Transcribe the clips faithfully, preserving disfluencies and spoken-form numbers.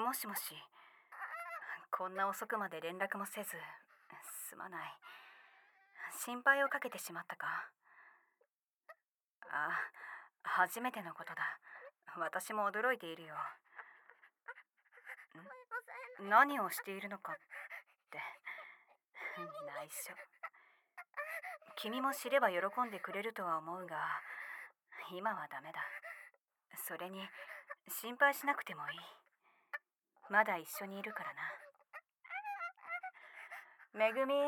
もしもし、こんな遅くまで連絡もせず、すまない。心配をかけてしまったか。あ、初めてのことだ。私も驚いているよ。ん何をしているのかって。内緒。君も知れば喜んでくれるとは思うが、今はダメだ。それに、心配しなくてもいい。まだ一緒にいるからな。めぐみ。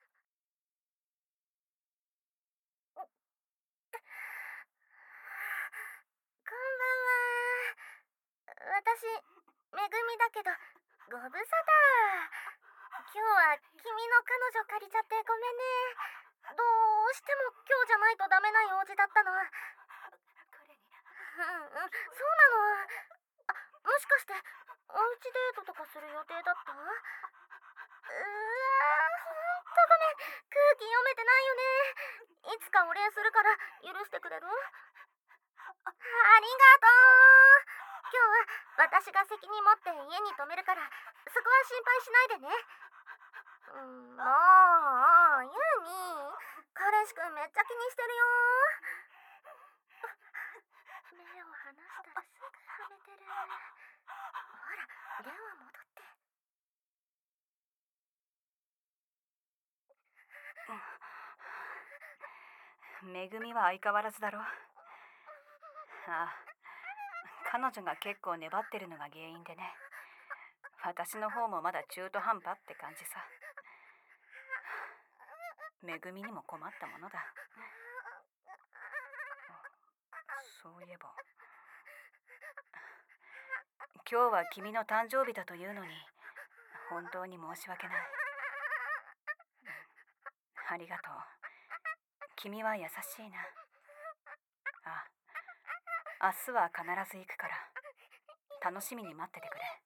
こんばんは。私、めぐみだけど、ご無沙汰。今日は君の彼女借りちゃってごめんね。どうしても今日じゃないとダメな用事だったの。 彼に。 うんうん、そうなの。あ、もしかして、おうちデートとかする予定だった？うーわー、ほんとごめん。空気読めてないよね。いつかお礼するから許してくれる？ありがとう。今日は私が責任持って家に泊めるから、そこは心配しないでね。うん、もう、ユーミ、彼氏くんめっちゃ気にしてるよ。目を離したらすぐはめてる。ほら、電話戻って。 めぐみは相変わらずだろ。ああ、彼女が結構粘ってるのが原因でね。私の方もまだ中途半端って感じさ。めぐみにも困ったものだ。そういえば、今日は君の誕生日だというのに、本当に申し訳ない。ありがとう。君は優しいな。あ、明日は必ず行くから、楽しみに待っててくれ。